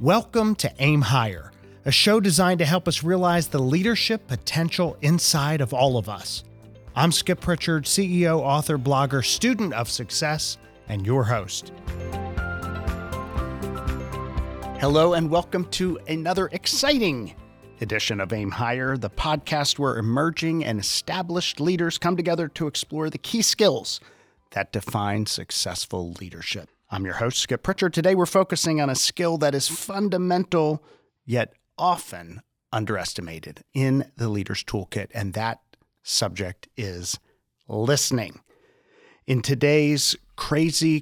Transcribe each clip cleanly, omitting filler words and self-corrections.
Welcome to Aim Higher, a show designed to help us realize the leadership potential inside of all of us. I'm Skip Pritchard, CEO, author, blogger, student of success, and your host. Hello, and welcome to another exciting edition of Aim Higher, the podcast where emerging and established leaders come together to explore the key skills that define successful leadership. I'm your host, Skip Pritchard. Today, we're focusing on a skill that is fundamental, yet often underestimated in the leader's toolkit, and that subject is listening. In today's crazy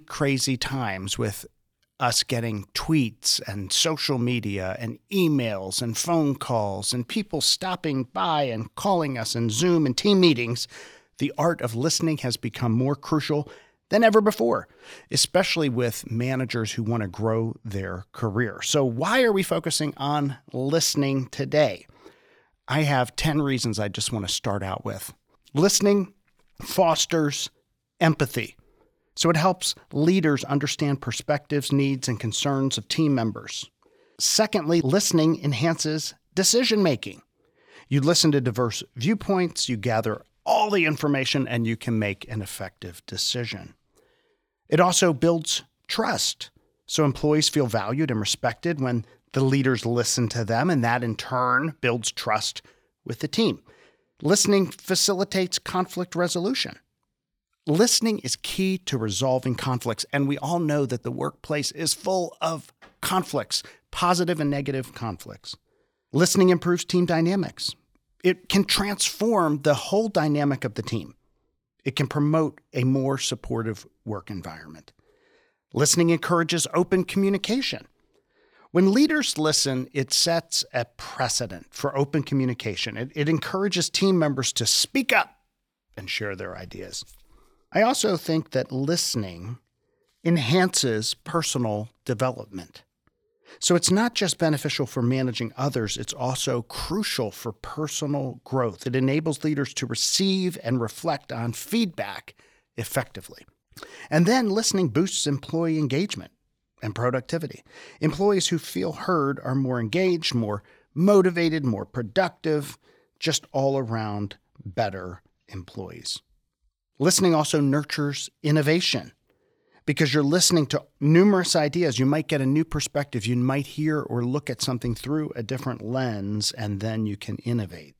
times with us getting tweets and social media and emails and phone calls and people stopping by and calling us in Zoom and team meetings, the art of listening has become more crucial than ever before, especially with managers who want to grow their career. So why are we focusing on listening today? I have 10 reasons I just want to start out with. Listening fosters empathy. So it helps leaders understand perspectives, needs, and concerns of team members. Secondly, listening enhances decision-making. You listen to diverse viewpoints, you gather all the information, and you can make an effective decision. It also builds trust. So employees feel valued and respected when the leaders listen to them, and that in turn builds trust with the team. Listening facilitates conflict resolution. Listening is key to resolving conflicts, and we all know that the workplace is full of conflicts, positive and negative conflicts. Listening improves team dynamics. It can transform the whole dynamic of the team. It can promote a more supportive work environment. Listening encourages open communication. When leaders listen, it sets a precedent for open communication. It encourages team members to speak up and share their ideas. I also think that listening enhances personal development. So it's not just beneficial for managing others, it's also crucial for personal growth. It enables leaders to receive and reflect on feedback effectively. And then listening boosts employee engagement and productivity. Employees who feel heard are more engaged, more motivated, more productive, just all around better employees. Listening also nurtures innovation. Because you're listening to numerous ideas, you might get a new perspective. You might hear or look at something through a different lens, and then you can innovate.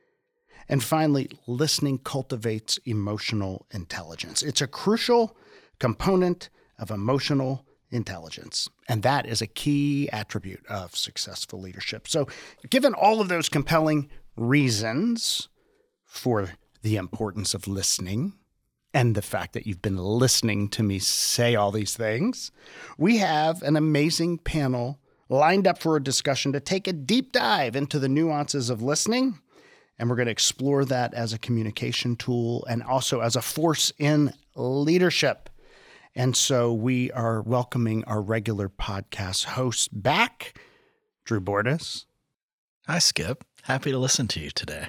And finally, listening cultivates emotional intelligence. It's a crucial component of emotional intelligence, and that is a key attribute of successful leadership. So, given all of those compelling reasons for the importance of listening, and the fact that you've been listening to me say all these things, we have an amazing panel lined up for a discussion to take a deep dive into the nuances of listening. And we're going to explore that as a communication tool and also as a force in leadership. And so we are welcoming our regular podcast host back, Drew Bordas. Hi, Skip. Happy to listen to you today.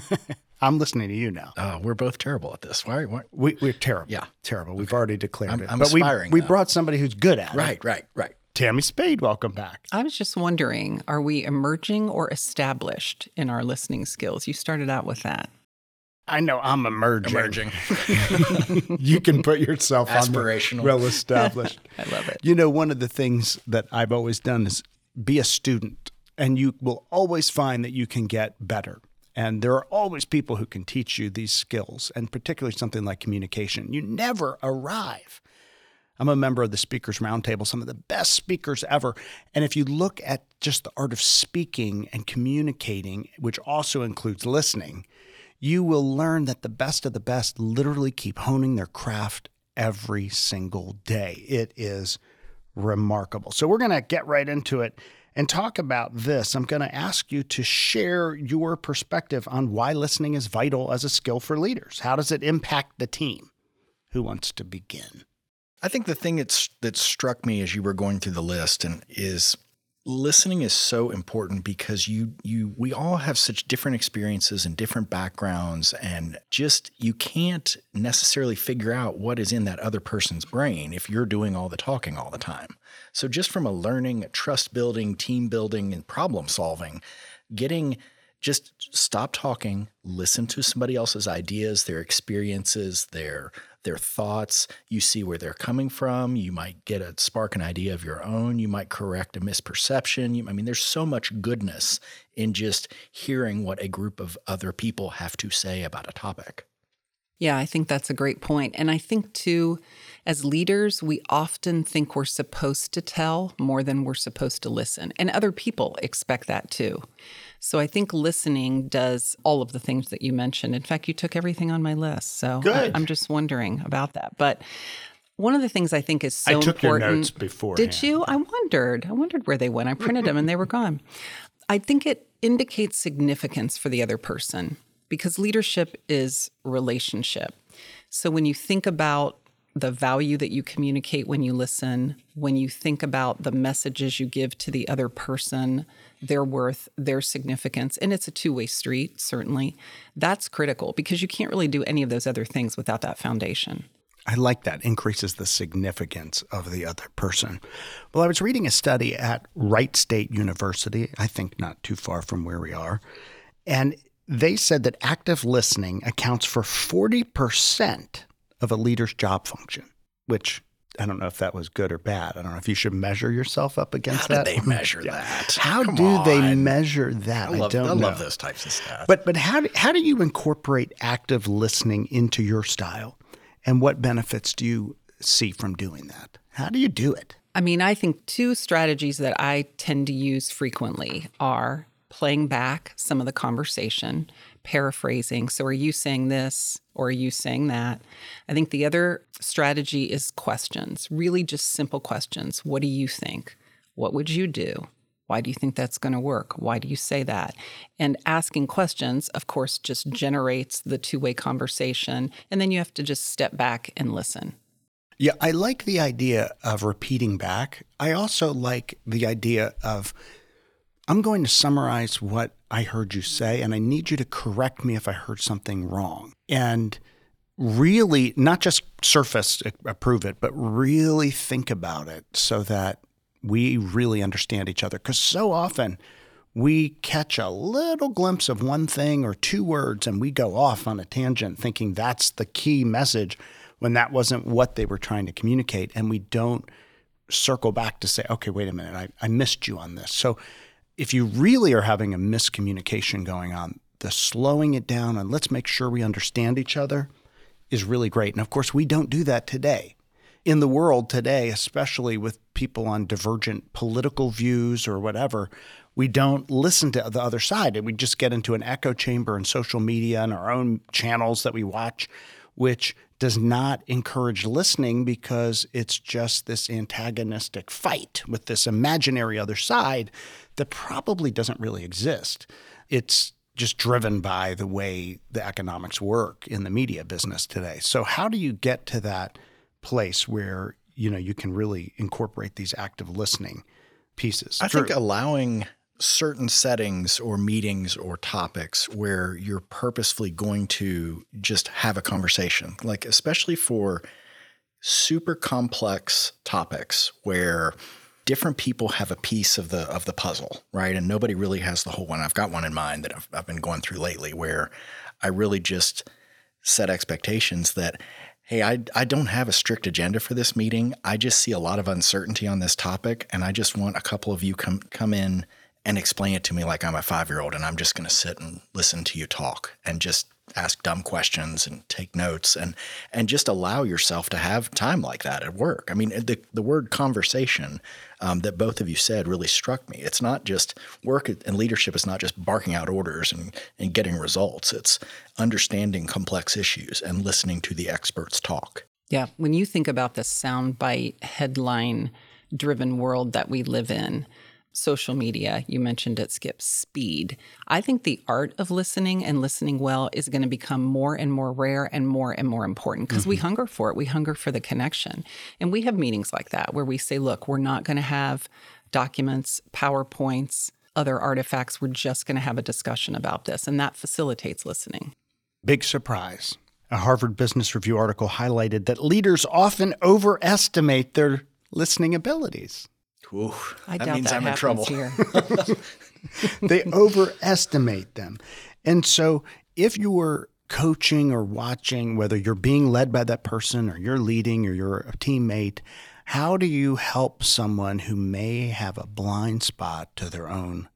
I'm listening to you now. We're both terrible at this. Why? We're terrible. Yeah. Terrible. We've already declared it. I'm but aspiring. We brought somebody who's good at it. Right. Tammy Spade, welcome back. I was just wondering, are we emerging or established in our listening skills? You started out with that. I know I'm emerging. Emerging. You can put yourself Aspirational. on the well-established. I love it. You know, one of the things that I've always done is be a student, and you will always find that you can get better. And there are always people who can teach you these skills, and particularly something like communication. You never arrive. I'm a member of the Speakers Roundtable, some of the best speakers ever. And if you look at just the art of speaking and communicating, which also includes listening, you will learn that the best of the best literally keep honing their craft every single day. It is remarkable. So we're going to get right into it and talk about this. I'm going to ask you to share your perspective on why listening is vital as a skill for leaders. How does it impact the team? Who wants to begin? I think the thing that struck me as you were going through the list is listening is so important because we all have such different experiences and different backgrounds, and just you can't necessarily figure out what is in that other person's brain if you're doing all the talking all the time. So just from a learning, trust building, team building, and problem solving, just stop talking, listen to somebody else's ideas, their experiences, their thoughts. You see where they're coming from. You might spark an idea of your own. You might correct a misperception. There's so much goodness in just hearing what a group of other people have to say about a topic. Yeah, I think that's a great point. And I think, too, as leaders, we often think we're supposed to tell more than we're supposed to listen. And other people expect that, too. So I think listening does all of the things that you mentioned. In fact, you took everything on my list. So I'm just wondering about that. But one of the things I think is so important. I took your notes before. Did you? I wondered where they went. I printed them and they were gone. I think it indicates significance for the other person because leadership is relationship. So when you think about the value that you communicate when you listen, when you think about the messages you give to the other person, their worth, their significance, and it's a two-way street, certainly, that's critical because you can't really do any of those other things without that foundation. I like that. Increases the significance of the other person. Well, I was reading a study at Wright State University, I think not too far from where we are, and they said that active listening accounts for 40% of a leader's job function, which I don't know if that was good or bad. I don't know if you should measure yourself up against that. How do they measure that? How do they measure that? I don't know. I love those types of stats. But how do you incorporate active listening into your style? And what benefits do you see from doing that? How do you do it? I think two strategies that I tend to use frequently are playing back some of the conversation, paraphrasing. So are you saying this or are you saying that? I think the other strategy is questions, really just simple questions. What do you think? What would you do? Why do you think that's going to work? Why do you say that? And asking questions, of course, just generates the two-way conversation. And then you have to just step back and listen. Yeah, I like the idea of repeating back. I also like the idea of, I'm going to summarize what I heard you say, and I need you to correct me if I heard something wrong. And really, not just surface approve it, but really think about it so that we really understand each other. Because so often we catch a little glimpse of one thing or two words and we go off on a tangent thinking that's the key message when that wasn't what they were trying to communicate. And we don't circle back to say, okay, wait a minute, I missed you on this. So if you really are having a miscommunication going on, the slowing it down and let's make sure we understand each other is really great. And of course, we don't do that today. In the world today, especially with people on divergent political views or whatever, we don't listen to the other side. And we just get into an echo chamber in social media and our own channels that we watch, which does not encourage listening because it's just this antagonistic fight with this imaginary other side that probably doesn't really exist. It's just driven by the way the economics work in the media business today. So how do you get to that place where, you can really incorporate these active listening pieces? I think allowing certain settings or meetings or topics where you're purposefully going to just have a conversation, like especially for super complex topics where different people have a piece of the puzzle, right? And nobody really has the whole one. I've got one in mind that I've been going through lately where I really just set expectations that, hey, I don't have a strict agenda for this meeting. I just see a lot of uncertainty on this topic, and I just want a couple of you come in and explain it to me like I'm a 5-year-old, and I'm just going to sit and listen to you talk and just ask dumb questions and take notes and just allow yourself to have time like that at work. I mean, the word conversation that both of you said really struck me. It's not just work and leadership is not just barking out orders and getting results. It's understanding complex issues and listening to the experts talk. Yeah. When you think about the soundbite headline-driven world that we live in, social media, you mentioned it, Skip, speed. I think the art of listening and listening well is going to become more and more rare and more important because we hunger for it. We hunger for the connection. And we have meetings like that where we say, look, we're not going to have documents, PowerPoints, other artifacts. We're just going to have a discussion about this, and that facilitates listening. Big surprise. A Harvard Business Review article highlighted that leaders often overestimate their listening abilities. Ooh, I that doubt means that I'm in happens trouble. here. They overestimate them. And so if you were coaching or watching, whether you're being led by that person or you're leading or you're a teammate, how do you help someone who may have a blind spot to their own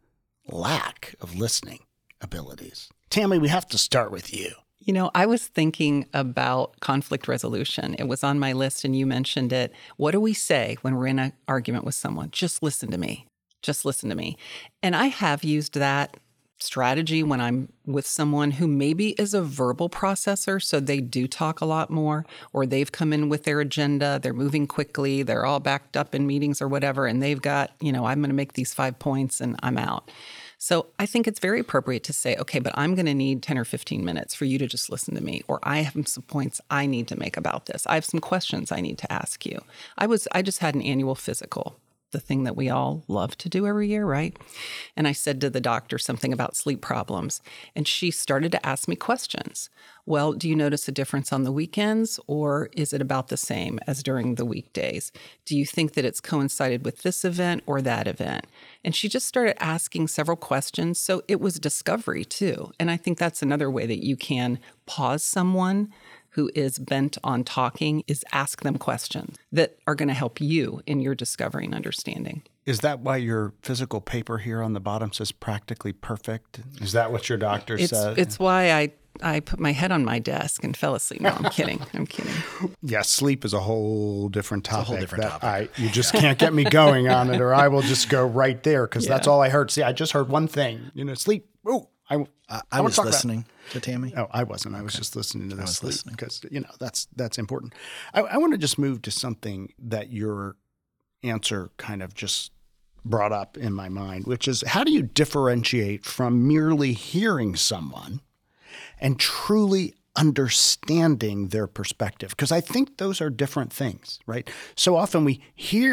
lack of listening abilities? Tammy, we have to start with you. You know, I was thinking about conflict resolution. It was on my list and you mentioned it. What do we say when we're in an argument with someone? Just listen to me. Just listen to me. And I have used that strategy when I'm with someone who maybe is a verbal processor, so they do talk a lot more, or they've come in with their agenda, they're moving quickly, they're all backed up in meetings or whatever, and they've got, I'm going to make these 5 points and I'm out. So I think it's very appropriate to say, okay, but I'm going to need 10 or 15 minutes for you to just listen to me, or I have some points I need to make about this. I have some questions I need to ask you. I just had an annual physical, the thing that we all love to do every year, right? And I said to the doctor something about sleep problems, and she started to ask me questions. Well, do you notice a difference on the weekends, or is it about the same as during the weekdays? Do you think that it's coincided with this event or that event? And she just started asking several questions. So it was discovery too. And I think that's another way that you can pause someone who is bent on talking, is ask them questions that are going to help you in your discovery and understanding. Is that why your physical paper here on the bottom says practically perfect? Is that what your doctor said? It's why I put my head on my desk and fell asleep. No, I'm kidding. I'm kidding. Yeah, sleep is a whole different topic. It's a whole different topic. You just can't get me going on it, or I will just go right there because that's all I heard. See, I just heard one thing. Sleep. Oh, I was listening to Tammy. Oh, I wasn't. I was just listening to the sleep because, that's important. I want to just move to something that your answer kind of just brought up in my mind, which is how do you differentiate from merely hearing someone and truly understanding their perspective? Because I think those are different things, right? So often we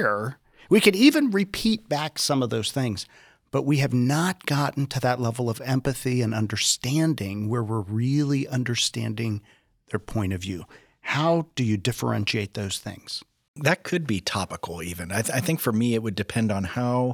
could even repeat back some of those things, but we have not gotten to that level of empathy and understanding where we're really understanding their point of view. How do you differentiate those things? That could be topical even. I think for me, it would depend on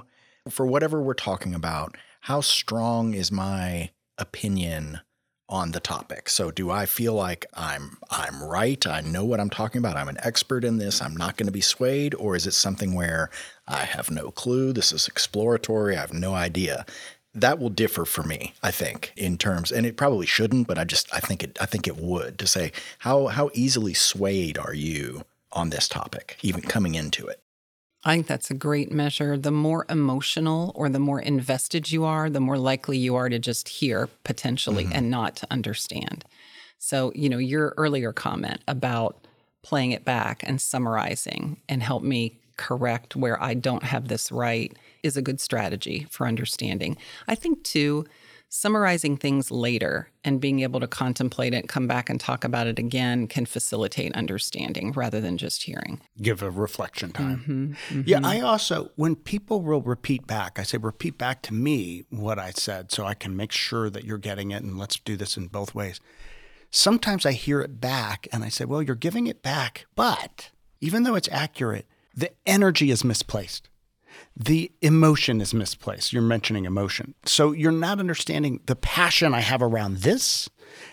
for whatever we're talking about, how strong is my opinion on the topic? So do I feel like I'm right? I know what I'm talking about. I'm an expert in this. I'm not going to be swayed. Or is it something where I have no clue? This is exploratory. I have no idea. That will differ for me, I think, in terms, and it probably shouldn't, but I think it would, to say how easily swayed are you on this topic, even coming into it? I think that's a great measure. The more emotional or the more invested you are, the more likely you are to just hear potentially and not to understand. So, your earlier comment about playing it back and summarizing and help me correct where I don't have this right is a good strategy for understanding. I think, too, summarizing things later and being able to contemplate it, come back and talk about it again can facilitate understanding rather than just hearing. Give a reflection time. Yeah, I also, when people will repeat back, I say, repeat back to me what I said so I can make sure that you're getting it, and let's do this in both ways. Sometimes I hear it back and I say, well, you're giving it back, but even though it's accurate, the energy is misplaced. The emotion is misplaced. You're mentioning emotion. So you're not understanding the passion I have around this,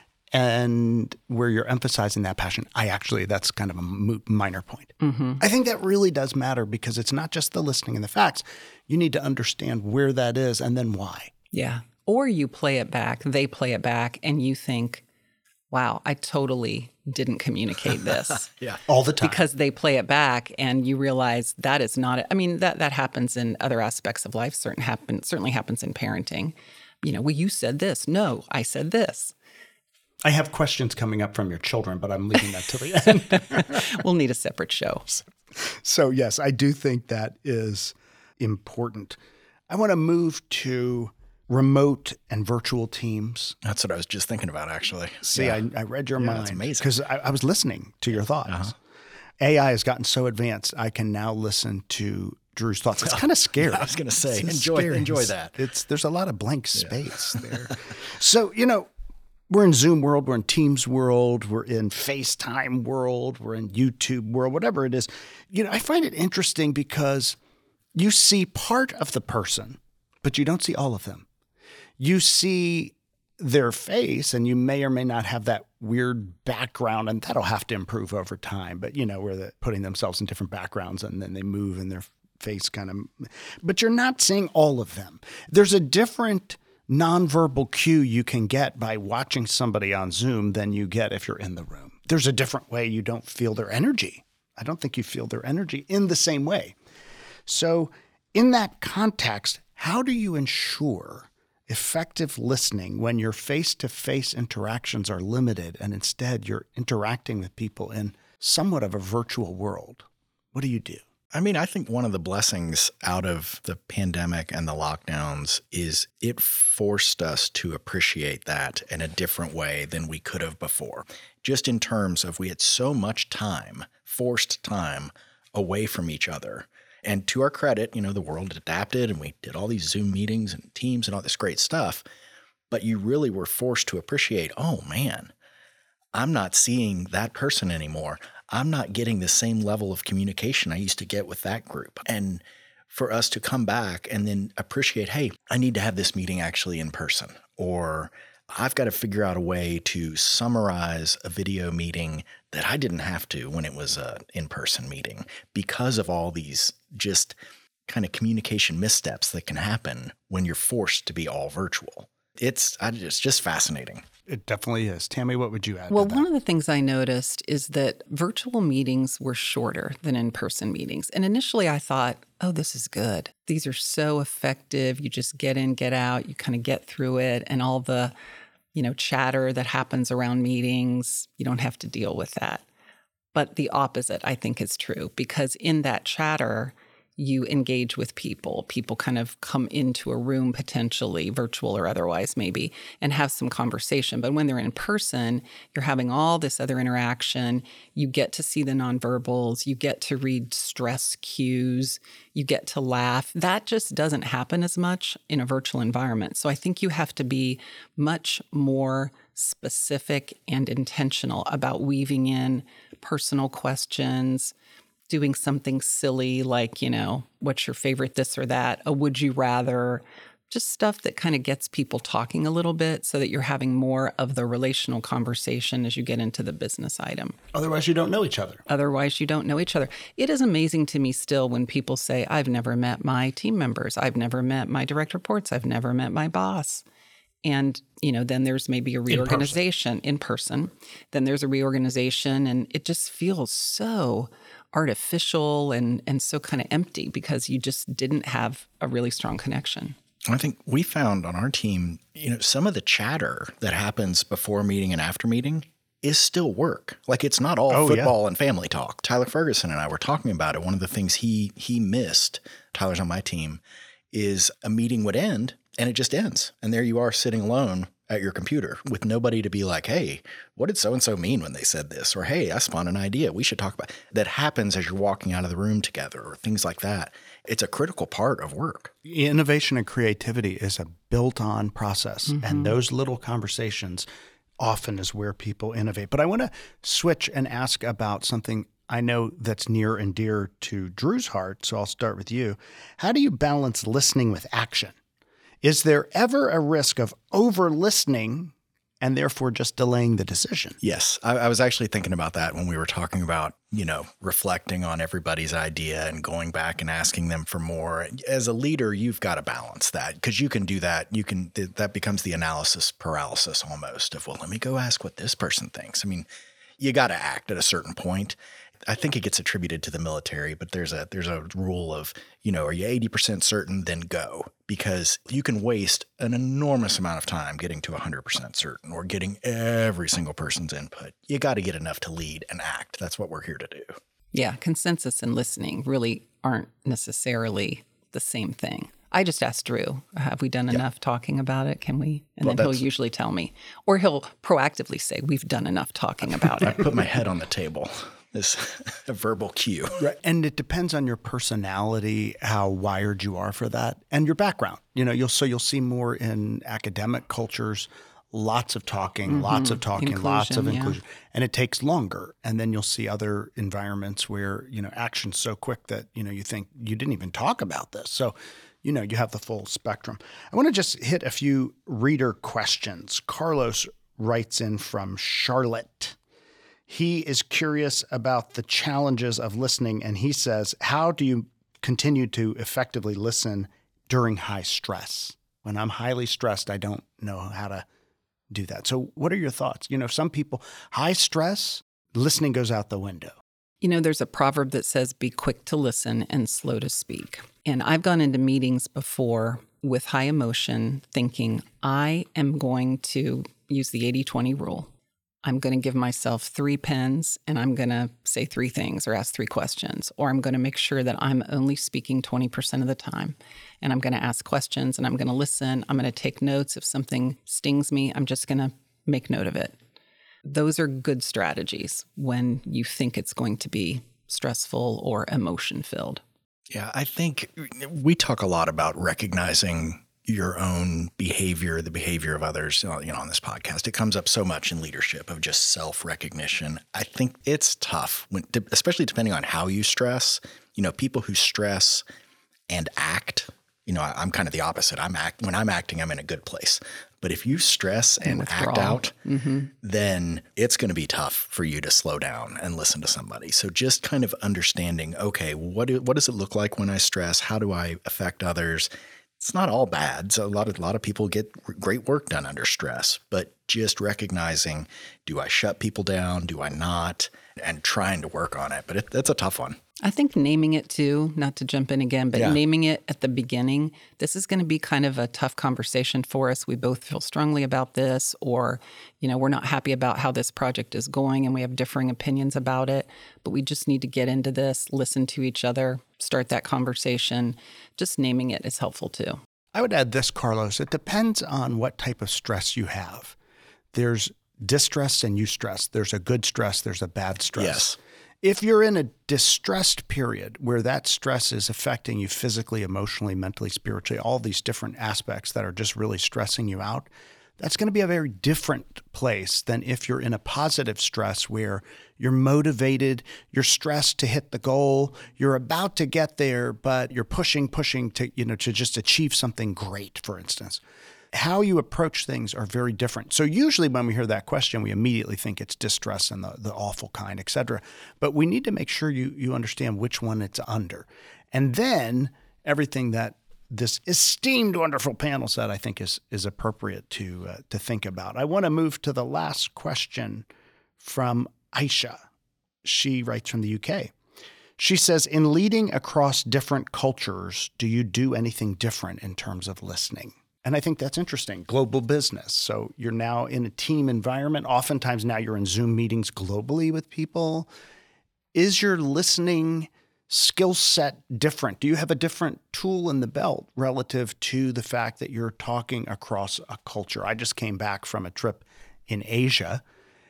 and where you're emphasizing that passion. That's kind of a minor point. I think that really does matter because it's not just the listening and the facts. You need to understand where that is and then why. Yeah. Or you play it back, they play it back, and you think, wow, I totally didn't communicate this. Yeah, all the time. Because they play it back and you realize that is not it. I mean, that happens in other aspects of life, certainly happens in parenting. Well, you said this. No, I said this. I have questions coming up from your children, but I'm leaving that to the end. We'll need a separate show. So yes, I do think that is important. I want to move to remote and virtual teams. That's what I was just thinking about, actually. See, I read your mind. That's amazing. Because I was listening to your thoughts. AI has gotten so advanced, I can now listen to Drew's thoughts. It's kind of scary. I was going to say, enjoy that. There's a lot of blank space there. So, we're in Zoom world, we're in Teams world, we're in FaceTime world, we're in YouTube world, whatever it is. I find it interesting because you see part of the person, but you don't see all of them. You see their face, and you may or may not have that weird background, and that'll have to improve over time. But, where they're putting themselves in different backgrounds and then they move and their face kind of, but you're not seeing all of them. There's a different nonverbal cue you can get by watching somebody on Zoom than you get if you're in the room. There's a different way you don't feel their energy. I don't think you feel their energy in the same way. So in that context, how do you ensure effective listening when your face-to-face interactions are limited and instead you're interacting with people in somewhat of a virtual world? What do you do? I think one of the blessings out of the pandemic and the lockdowns is it forced us to appreciate that in a different way than we could have before. Just in terms of we had so much time, forced time, away from each other. And to our credit, the world adapted and we did all these Zoom meetings and Teams and all this great stuff. But you really were forced to appreciate, oh man, I'm not seeing that person anymore. I'm not getting the same level of communication I used to get with that group. And for us to come back and then appreciate, hey, I need to have this meeting actually in person, or I've got to figure out a way to summarize a video meeting that I didn't have to when it was an in-person meeting because of all these just kind of communication missteps that can happen when you're forced to be all virtual. It's just fascinating. It definitely is. Tammy, what would you add Well, to that? one of the things I noticed is that virtual meetings were shorter than in-person meetings. And initially I thought, oh, this is good. These are so effective. You just get in, get out, you kind of get through it. And all the, chatter that happens around meetings, you don't have to deal with that. But the opposite, I think, is true, because in that chatter, you engage with people. People kind of come into a room, potentially virtual or otherwise maybe, and have some conversation. But when they're in person, you're having all this other interaction. You get to see the nonverbals. You get to read stress cues. You get to laugh. That just doesn't happen as much in a virtual environment. So I think you have to be much more specific and intentional about weaving in personal questions, doing something silly like, what's your favorite this or that? A would you rather? Just stuff that kind of gets people talking a little bit so that you're having more of the relational conversation as you get into the business item. Otherwise, you don't know each other. It is amazing to me still when people say, I've never met my team members. I've never met my direct reports. I've never met my boss. And, then there's maybe a reorganization in person. Then there's a reorganization, and it just feels so artificial and so kind of empty because you just didn't have a really strong connection. I think we found on our team, some of the chatter that happens before meeting and after meeting is still work. Like it's not all football and family talk. Tyler Ferguson and I were talking about it. One of the things he missed, Tyler's on my team, is a meeting would end and it just ends. And there you are sitting alone at your computer with nobody to be like, hey, what did so-and-so mean when they said this? Or, hey, I spawned an idea. We should talk about it. That happens as you're walking out of the room together or things like that. It's a critical part of work. Innovation and creativity is a built-on process. Mm-hmm. And those little conversations often is where people innovate. But I want to switch and ask about something I know that's near and dear to Drew's heart. So I'll start with you. How do you balance listening with action? Is there ever a risk of over-listening and therefore just delaying the decision? Yes. I was actually thinking about that when we were talking about, reflecting on everybody's idea and going back and asking them for more. As a leader, you've got to balance that because you can do that. That becomes the analysis paralysis almost of, well, let me go ask what this person thinks. I mean, you got to act at a certain point. I think it gets attributed to the military, but there's a rule of, are you 80% certain, then go, because you can waste an enormous amount of time getting to 100% certain or getting every single person's input. You got to get enough to lead and act. That's what we're here to do. Yeah. Consensus and listening really aren't necessarily the same thing. I just asked Drew, have we done enough talking about it? Can we? And then he'll usually tell me, or he'll proactively say, we've done enough talking about it. I put my head on the table. this verbal cue. Right. And it depends on your personality, how wired you are for that, and your background. You'll see more in academic cultures, lots of talking, lots of inclusion. And it takes longer. And then you'll see other environments where, action's so quick that, you think you didn't even talk about this. So, you have the full spectrum. I want to just hit a few reader questions. Carlos writes in from Charlotte. He is curious about the challenges of listening, and he says, how do you continue to effectively listen during high stress? When I'm highly stressed, I don't know how to do that. So what are your thoughts? Some people, high stress, listening goes out the window. There's a proverb that says, be quick to listen and slow to speak. And I've gone into meetings before with high emotion thinking, I am going to use the 80-20 rule. I'm going to give myself 3 pens and I'm going to say 3 things or ask 3 questions, or I'm going to make sure that I'm only speaking 20% of the time. And I'm going to ask questions and I'm going to listen. I'm going to take notes. If something stings me, I'm just going to make note of it. Those are good strategies when you think it's going to be stressful or emotion filled. Yeah, I think we talk a lot about recognizing your own behavior, the behavior of others, on this podcast. It comes up so much in leadership of just self-recognition. I think it's tough, especially depending on how you stress. People who stress and act, I'm kind of the opposite. When I'm acting, I'm in a good place. But if you stress and act out, then it's going to be tough for you to slow down and listen to somebody. So just kind of understanding, okay, what does it look like when I stress? How do I affect others? It's not all bad. So a lot of people get great work done under stress, but just recognizing, do I shut people down? Do I not? And trying to work on it. But that's a tough one. I think naming it too, not to jump in again, but naming it at the beginning, this is going to be kind of a tough conversation for us. We both feel strongly about this, or, we're not happy about how this project is going and we have differing opinions about it, but we just need to get into this, listen to each other, start that conversation. Just naming it is helpful too. I would add this, Carlos. It depends on what type of stress you have. There's distress and eustress. There's a good stress. There's a bad stress. Yes. If you're in a distressed period where that stress is affecting you physically, emotionally, mentally, spiritually, all these different aspects that are just really stressing you out, that's going to be a very different place than if you're in a positive stress where you're motivated, you're stressed to hit the goal, you're about to get there, but you're pushing to, to just achieve something great, for instance. How you approach things are very different. So usually when we hear that question, we immediately think it's distress and the awful kind, et cetera. But we need to make sure you understand which one it's under. And then everything that this esteemed, wonderful panel said, I think is appropriate to think about. I want to move to the last question from Aisha. She writes from the UK. She says, in leading across different cultures, do you do anything different in terms of listening? And I think that's interesting. Global business. So you're now in a team environment. Oftentimes now you're in Zoom meetings globally with people. Is your listening skill set different? Do you have a different tool in the belt relative to the fact that you're talking across a culture? I just came back from a trip in Asia,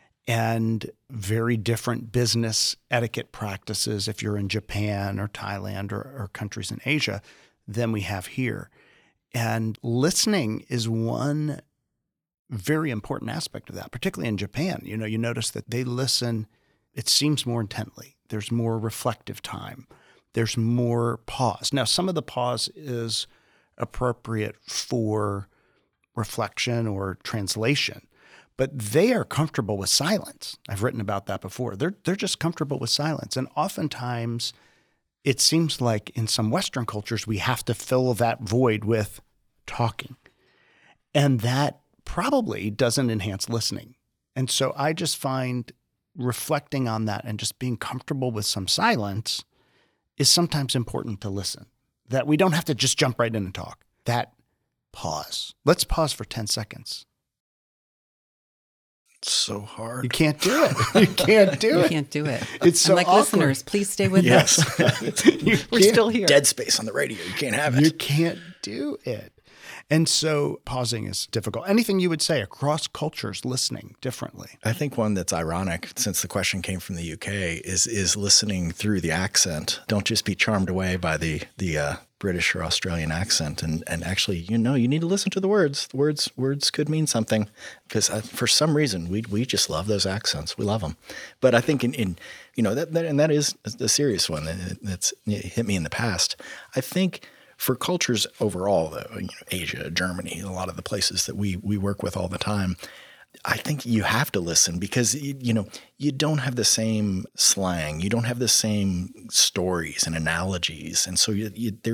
and very different business etiquette practices if you're in Japan or Thailand or countries in Asia than we have here. And listening is one very important aspect of that, particularly in Japan. You notice that they listen, it seems more intently. There's more reflective time. There's more pause. Now, some of the pause is appropriate for reflection or translation, but they are comfortable with silence. I've written about that before. They're just comfortable with silence. And oftentimes it seems like in some Western cultures, we have to fill that void with talking. And that probably doesn't enhance listening. And so I just find reflecting on that and just being comfortable with some silence is sometimes important to listen, that we don't have to just jump right in and talk. That pause. Let's pause for 10 seconds. So hard. You can't do it. You can't do it. You can't do it. It's so like, awkward. Listeners, please stay with us. We're still here. Dead space on the radio. You can't have it. You can't do it. And so pausing is difficult. Anything you would say across cultures listening differently? I think one that's ironic, since the question came from the UK, is listening through the accent. Don't just be charmed away by the British or Australian accent, and actually, you need to listen to the words. Words could mean something, because for some reason we just love those accents. We love them. But I think that is a serious one that's hit me in the past. I think for cultures overall, though, Asia, Germany, a lot of the places that we work with all the time, I think you have to listen, because, you don't have the same slang. You don't have the same stories and analogies. And so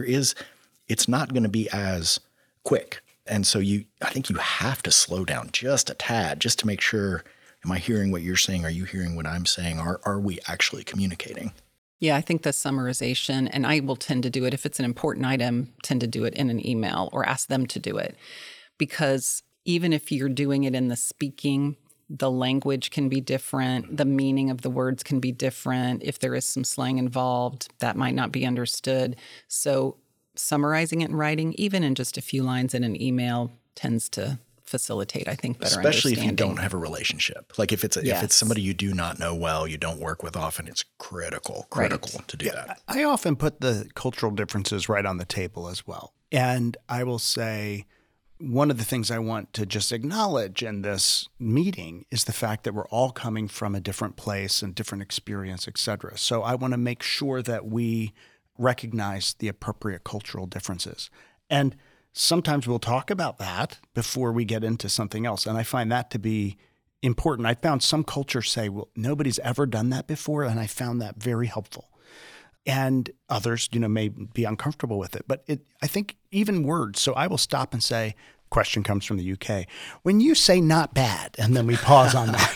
it's not going to be as quick. And so I think you have to slow down just a tad, just to make sure, am I hearing what you're saying? Are you hearing what I'm saying? Are we actually communicating? Yeah, I think the summarization, and I will tend to do it if it's an important item, tend to do it in an email or ask them to do it. Because even if you're doing it in the speaking, the language can be different. The meaning of the words can be different. If there is some slang involved, that might not be understood. So summarizing it in writing, even in just a few lines in an email, tends to facilitate, I think, better especially understanding. If you don't have a relationship. Like if it's somebody you do not know well, you don't work with often, it's critical to do that. I often put the cultural differences right on the table as well. And I will say, one of the things I want to just acknowledge in this meeting is the fact that we're all coming from a different place and different experience, et cetera. So I want to make sure that we recognize the appropriate cultural differences. And sometimes we'll talk about that before we get into something else. And I find that to be important. I found some cultures say, well, nobody's ever done that before. And I found that very helpful. And others, may be uncomfortable with it. But I think even words. So I will stop and say, question comes from the UK. When you say not bad, and then we pause on that,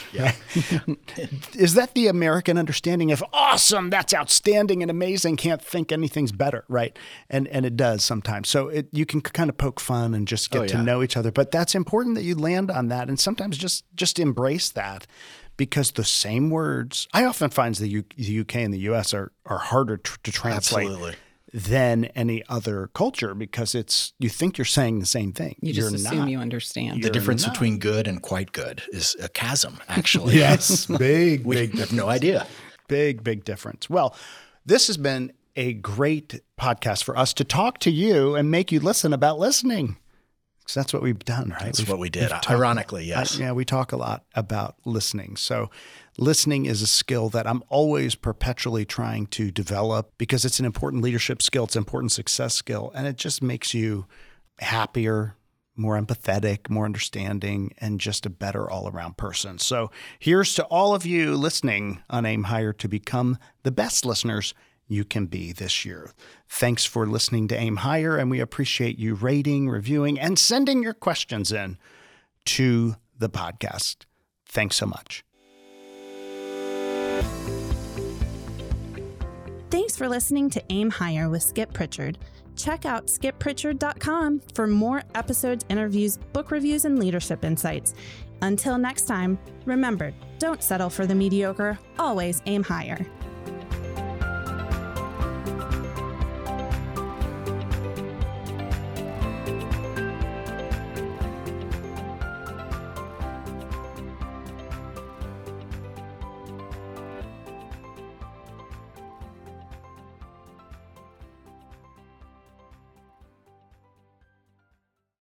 is that the American understanding of awesome, that's outstanding and amazing, can't think anything's better, right? And it does sometimes. So you can kind of poke fun and just get to know each other. But that's important that you land on that, and sometimes just embrace that. Because the same words, I often find the UK and the US are harder to translate than any other culture, because you think you're saying the same thing. You just assume you understand. The difference between good and quite good is a chasm, actually. Yes, big. We have no idea. Big difference. Well, this has been a great podcast for us to talk to you and make you listen about listening. Because that's what we've done, right? That's what we did. Ironically, yes. We talk a lot about listening. So listening is a skill that I'm always perpetually trying to develop, because it's an important leadership skill. It's an important success skill. And it just makes you happier, more empathetic, more understanding, and just a better all-around person. So here's to all of you listening on Aim Higher to become the best listeners you can be this year. Thanks for listening to Aim Higher, and we appreciate you rating, reviewing, and sending your questions in to the podcast. Thanks so much. Thanks for listening to Aim Higher with Skip Pritchard. Check out skippritchard.com for more episodes, interviews, book reviews, and leadership insights. Until next time, remember, don't settle for the mediocre, always aim higher.